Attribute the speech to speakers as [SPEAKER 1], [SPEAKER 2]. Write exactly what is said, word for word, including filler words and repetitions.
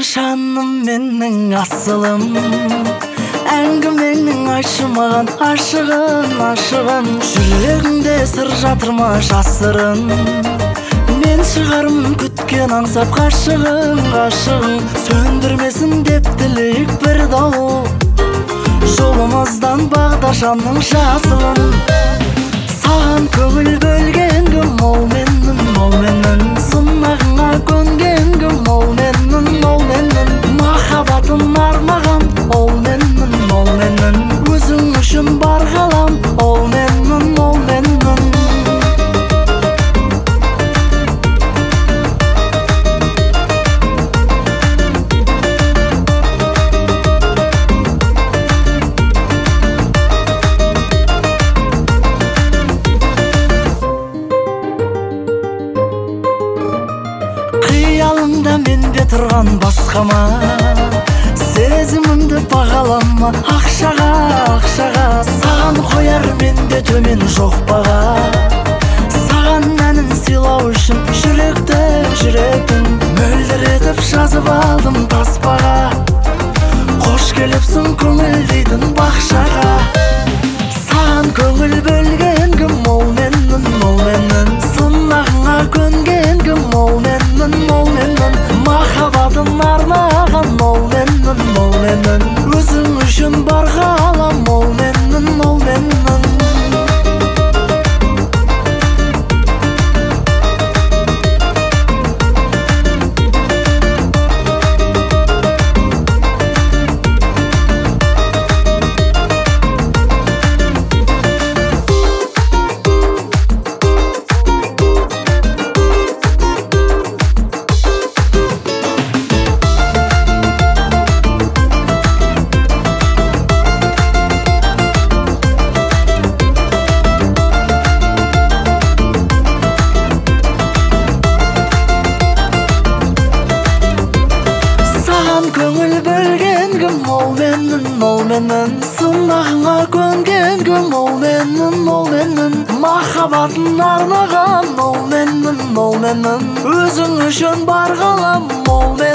[SPEAKER 1] жаным менің асылым, әңгімеңнің айшымаған ашығын, ашығын. Жүрегіңде сыр жатырма жасырын, мен шығармын күткен аңсап ғашығың, ғашығың. Сөндірмесін деп тілейік бір дауыл, жолымыздан бағдаршамның жасылын. Саған көңіл бөлген кім ол менің, ол менің. Сынағыңа көнген кім ол менің, ол менің. Махаббатын арнаған ол менің, ол менің. Өзің үшін бар ғалам ол менің, ол менің. Қиялыңда менде тұрған басқама, сезімімді бағалама ақшаға, ақшаға. Саған қояр менде төмен жоқ баға, саған әнін сыйлау үшін жүректі, жүрегін мөлдір етіп жазып алдым таспаға. Қош келіпсің көңіл дейтін бақшаға. Саған көңіл бөлген кім ол менің, ол менің. Сынағыңа көнген кім ол менің, ол менің. Махаббатын арнаған ол менің, ол менің. Өзің үшін бар ғалам ол менің, ол менің. Көңіл бөлген кім ол менің, ол менің. Сынағыңа көнген кім ол менің, ол менің. Махаббатын арнаған ол менің, ол менің. Өзің үшін бар ғалам ол менің.